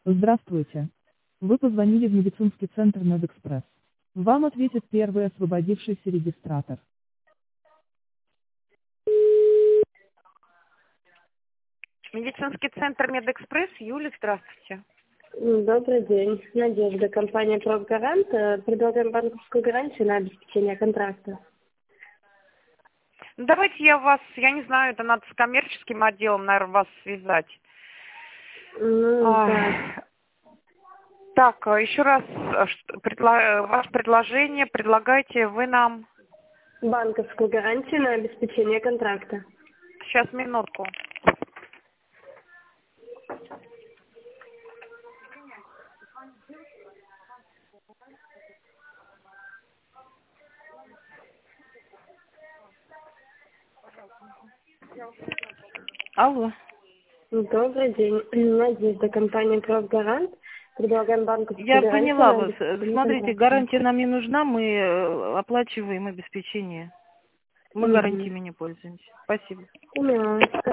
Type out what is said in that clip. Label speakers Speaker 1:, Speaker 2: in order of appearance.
Speaker 1: Здравствуйте. Вы позвонили в медицинский центр Медэкспресс. Вам ответит первый освободившийся регистратор. Медицинский центр Медэкспресс. Юля, здравствуйте.
Speaker 2: Добрый день. Надежда, компания «Профгарант». Предлагаем банковскую гарантию на обеспечение контракта.
Speaker 1: Давайте я не знаю, это надо с коммерческим отделом, наверное, вас связать.
Speaker 2: Так.
Speaker 1: Так, еще раз, ваше предложение, предлагайте вы нам...
Speaker 2: Банковскую гарантию на обеспечение контракта.
Speaker 1: Сейчас, минутку. Алло.
Speaker 2: Добрый день. Надежда, компания «Профгарант». Предлагаем банковскую
Speaker 3: Я
Speaker 2: гарантию
Speaker 3: поняла
Speaker 2: на
Speaker 3: вас.
Speaker 2: обеспечение
Speaker 3: Смотрите,
Speaker 2: контракта.
Speaker 3: гарантия нам не нужна, мы оплачиваем обеспечение. Мы гарантиями не пользуемся. Спасибо.
Speaker 2: Поняла.